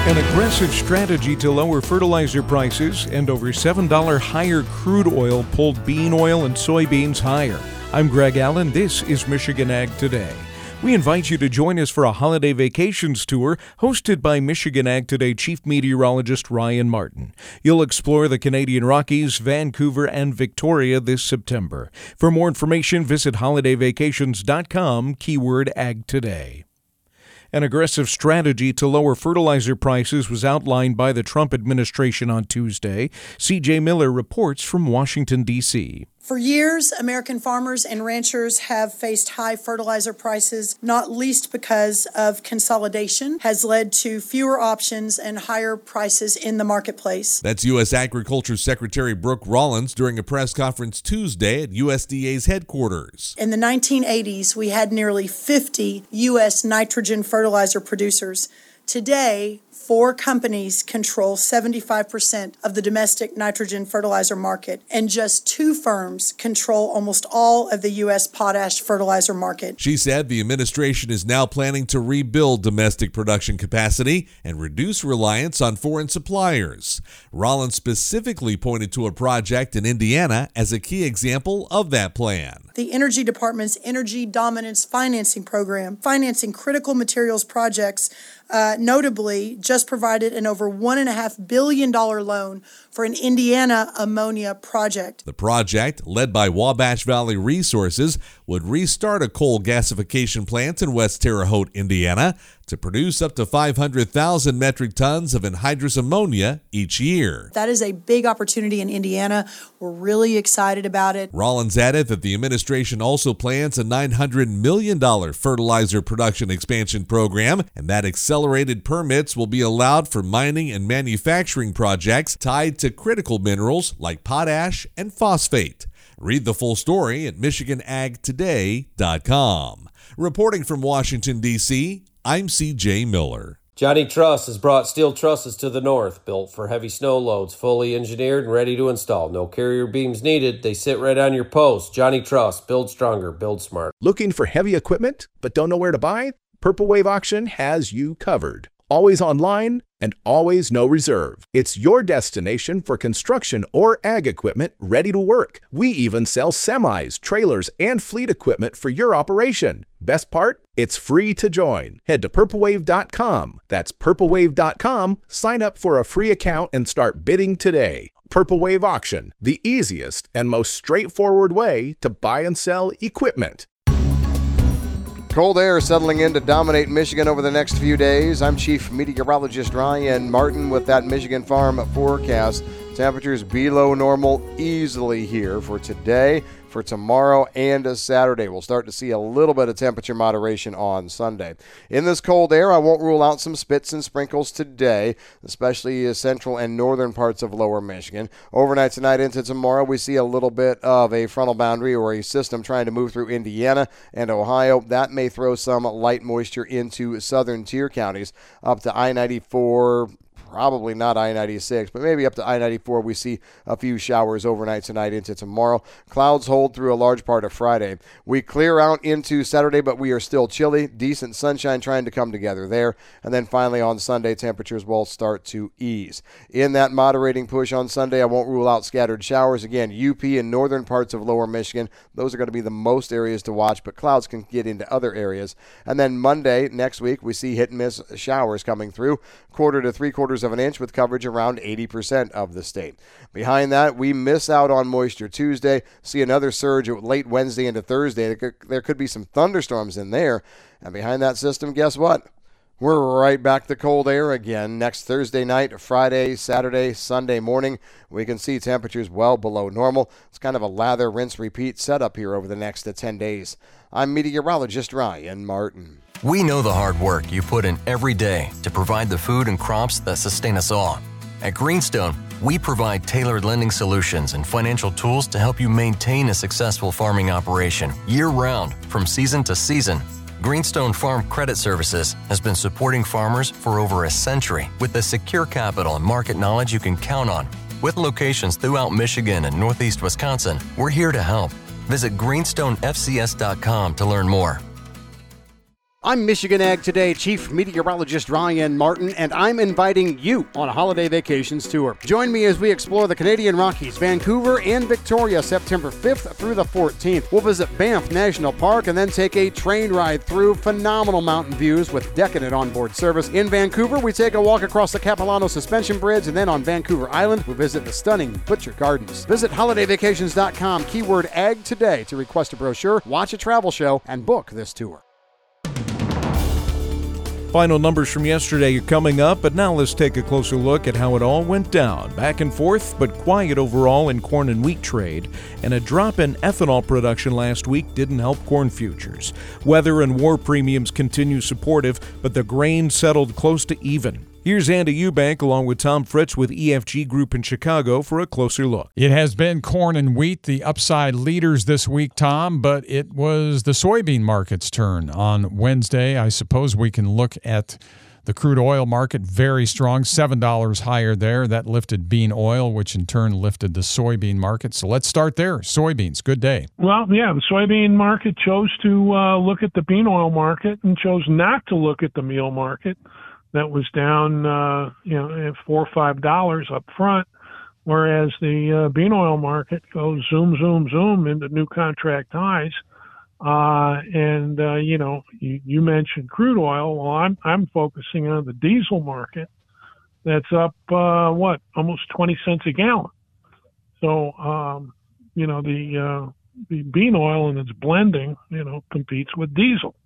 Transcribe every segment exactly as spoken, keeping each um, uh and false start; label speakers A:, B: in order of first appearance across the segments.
A: An aggressive strategy to lower fertilizer prices and over seven dollars higher crude oil pulled bean oil and soybeans higher. I'm Greg Allen. This is Michigan Ag Today. We invite you to join us for a holiday vacations tour hosted by Michigan Ag Today Chief Meteorologist Ryan Martin. You'll explore the Canadian Rockies, Vancouver, and Victoria this September. For more information, visit holiday vacations dot com, keyword Ag Today. An aggressive strategy to lower fertilizer prices was outlined by the Trump administration on Tuesday. C J Miller reports from Washington, D C
B: For years, American farmers and ranchers have faced high fertilizer prices, not least because of consolidation has led to fewer options and higher prices in the marketplace.
C: That's U S Agriculture Secretary Brooke Rollins during a press conference Tuesday at U S D A's headquarters.
B: In the nineteen eighties, we had nearly fifty U S nitrogen fertilizer producers. Today, four companies control seventy-five percent of the domestic nitrogen fertilizer market, and just two firms control almost all of the U S potash fertilizer market.
C: She said the administration is now planning to rebuild domestic production capacity and reduce reliance on foreign suppliers. Rollins specifically pointed to a project in Indiana as a key example of that plan.
B: The Energy Department's Energy Dominance Financing Program, financing critical materials projects, uh, notably just provided an over one point five billion dollars loan for an Indiana ammonia project.
C: The project, led by Wabash Valley Resources, would restart a coal gasification plant in West Terre Haute, Indiana, to produce up to five hundred thousand metric tons of anhydrous ammonia each year.
B: That is a big opportunity in Indiana. We're really excited about it.
C: Rollins added that the administration also plans a nine hundred million dollars fertilizer production expansion program, and that accelerated permits will be allowed for mining and manufacturing projects tied to critical minerals like potash and phosphate. Read the full story at michigan ag today dot com. Reporting from Washington, D C, I'm C J Miller.
D: Johnny Truss has brought steel trusses to the north, built for heavy snow loads, fully engineered and ready to install. No carrier beams needed. They sit right on your post. Johnny Truss, build stronger, build smart.
E: Looking for heavy equipment but don't know where to buy? Purple Wave Auction has you covered. Always online and always no reserve. It's your destination for construction or ag equipment ready to work. We even sell semis, trailers, and fleet equipment for your operation. Best part? It's free to join. Head to purple wave dot com. That's purple wave dot com. Sign up for a free account and start bidding today. Purple Wave Auction, the easiest and most straightforward way to buy and sell equipment.
F: Cold air settling in to dominate Michigan over the next few days. I'm Chief Meteorologist Ryan Martin with that Michigan Farm forecast. Temperatures below normal easily here for today, for tomorrow, and a Saturday. We'll start to see a little bit of temperature moderation on Sunday. In this cold air, I won't rule out some spits and sprinkles today, especially central and northern parts of lower Michigan. Overnight tonight into tomorrow, we see a little bit of a frontal boundary or a system trying to move through Indiana and Ohio. That may throw some light moisture into southern tier counties up to I ninety-four. Probably not I ninety-six, but maybe up to I ninety-four. We see a few showers overnight tonight into tomorrow. Clouds hold through a large part of Friday. We clear out into Saturday, but we are still chilly. Decent sunshine trying to come together there. And then finally on Sunday, temperatures will start to ease. In that moderating push on Sunday, I won't rule out scattered showers. Again, U P and northern parts of lower Michigan, those are going to be the most areas to watch, but clouds can get into other areas. And then Monday, next week, we see hit and miss showers coming through. Quarter to three quarters of an inch with coverage around eighty percent of the state. Behind that, we miss out on moisture Tuesday, see another surge late Wednesday into Thursday. There could, there could be some thunderstorms in there. And behind that system, guess what? We're right back to cold air again. Next Thursday night, Friday, Saturday, Sunday morning, we can see temperatures well below normal. It's kind of a lather, rinse, repeat setup here over the next ten days. I'm meteorologist Ryan Martin.
G: We know the hard work you put in every day to provide the food and crops that sustain us all. At Greenstone, we provide tailored lending solutions and financial tools to help you maintain a successful farming operation year-round, from season to season. Greenstone Farm Credit Services has been supporting farmers for over a century with the secure capital and market knowledge you can count on. With locations throughout Michigan and Northeast Wisconsin, we're here to help. Visit greenstone f c s dot com to learn more.
H: I'm Michigan Ag Today Chief Meteorologist Ryan Martin, and I'm inviting you on a holiday vacations tour. Join me as we explore the Canadian Rockies, Vancouver, and Victoria, September fifth through the fourteenth. We'll visit Banff National Park and then take a train ride through phenomenal mountain views with decadent onboard service. In Vancouver, we take a walk across the Capilano Suspension Bridge, and then on Vancouver Island, we visit the stunning Butcher Gardens. Visit holiday vacations dot com, keyword Ag Today, to request a brochure, watch a travel show, and book this tour.
A: Final numbers from yesterday are coming up, but now let's take a closer look at how it all went down. Back and forth, but quiet overall in corn and wheat trade, and a drop in ethanol production last week didn't help corn futures. Weather and war premiums continue supportive, but the grain settled close to even. Here's Andy Eubank along with Tom Fritz with E F G Group in Chicago for a closer look.
I: It has been corn and wheat, the upside leaders this week, Tom, but it was the soybean market's turn on Wednesday. I suppose we can look at the crude oil market, very strong, seven dollars higher there. That lifted bean oil, which in turn lifted the soybean market. So let's start there. Soybeans, good day.
J: Well, yeah, the soybean market chose to uh, look at the bean oil market and chose not to look at the meal market. That was down, uh, you know, four or five dollars up front, whereas the uh, bean oil market goes zoom, zoom, zoom into new contract highs. Uh, and uh, you know, you, you mentioned crude oil. Well, I'm I'm focusing on the diesel market. That's up uh, what, almost twenty cents a gallon. So, um, you know, the uh, the bean oil and its blending, you know, competes with diesel.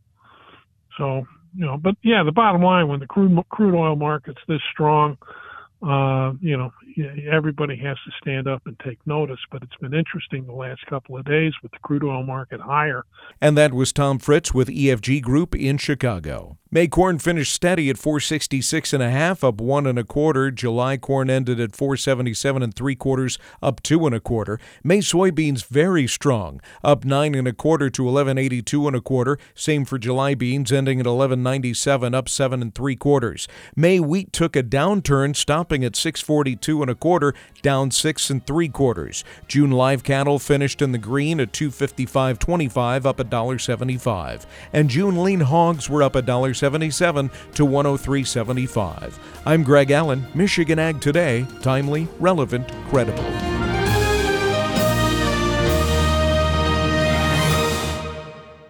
J: So. You know, but yeah, the bottom line, when the crude crude oil market's this strong, uh, you know, everybody has to stand up and take notice. But it's been interesting the last couple of days with the crude oil market higher.
A: And that was Tom Fritz with E F G Group in Chicago. May corn finished steady at four sixty-six and a half, up one and a quarter. July corn ended at four seventy-seven and three quarters, up two and a quarter. May soybeans very strong, up nine and a quarter to eleven eighty-two and a quarter. Same for July beans, ending at eleven ninety-seven, up seven and three quarters. May wheat took a downturn, stopping at six forty-two and a quarter, down six and three quarters. June live cattle finished in the green at two fifty-five twenty-five, up a dollar seventy-five, and June lean hogs were up a dollar seventy-seven to one oh three seventy-five. I'm Greg Allen, Michigan Ag Today, timely, relevant, credible.